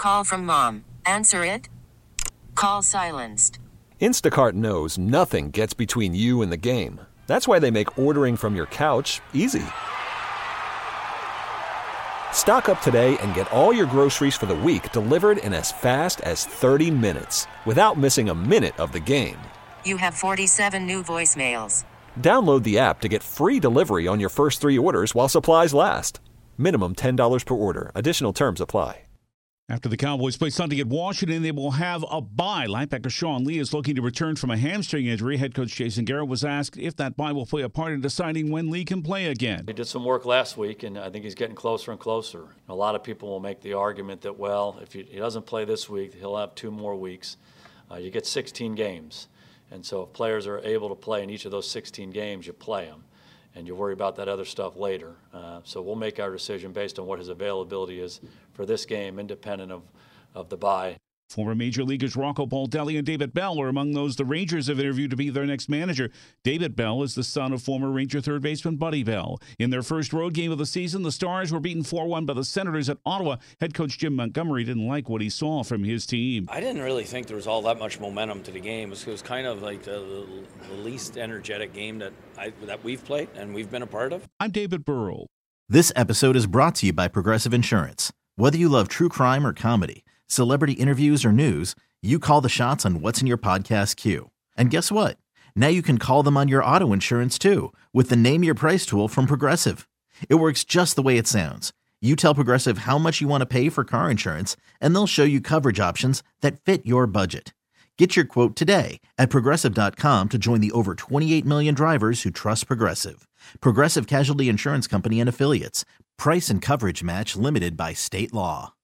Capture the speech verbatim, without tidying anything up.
call from mom. Answer it. Call silenced. Instacart knows nothing gets between you and the game. That's why they make ordering from your couch easy. Stock up today and get all your groceries for the week delivered in as fast as thirty minutes without missing a minute of the game. You have forty-seven new voicemails. Download the app to get free delivery on your first three orders while supplies last. Minimum ten dollars per order. Additional terms apply. After the Cowboys play Sunday at Washington, they will have a bye. Linebacker Sean Lee is looking to return from a hamstring injury. Head coach Jason Garrett was asked if that bye will play a part in deciding when Lee can play again. He did some work last week, and I think he's getting closer and closer. A lot of people will make the argument that, well, if he doesn't play this week, he'll have two more weeks. Uh, you get sixteen games, and so if players are able to play in each of those sixteen games, you play them. And you worry about that other stuff later. Uh, so we'll make our decision based on what his availability is for this game, independent of, of the bye. Former Major Leaguers Rocco Baldelli and David Bell are among those the Rangers have interviewed to be their next manager. David Bell is the son of former Ranger third baseman Buddy Bell. In their first road game of the season, the Stars were beaten four one by the Senators at Ottawa. Head coach Jim Montgomery didn't like what he saw from his team. I didn't really think there was all that much momentum to the game. It was, it was kind of like the, the least energetic game that, I, that we've played and we've been a part of. I'm David Burrell. This episode is brought to you by Progressive Insurance. Whether you love true crime or comedy, celebrity interviews or news, you call the shots on what's in your podcast queue. And guess what? Now you can call them on your auto insurance too with the Name Your Price tool from Progressive. It works just the way it sounds. You tell Progressive how much you want to pay for car insurance, and they'll show you coverage options that fit your budget. Get your quote today at Progressive dot com to join the over twenty-eight million drivers who trust Progressive. Progressive Casualty Insurance Company and Affiliates. Price and coverage match limited by state law.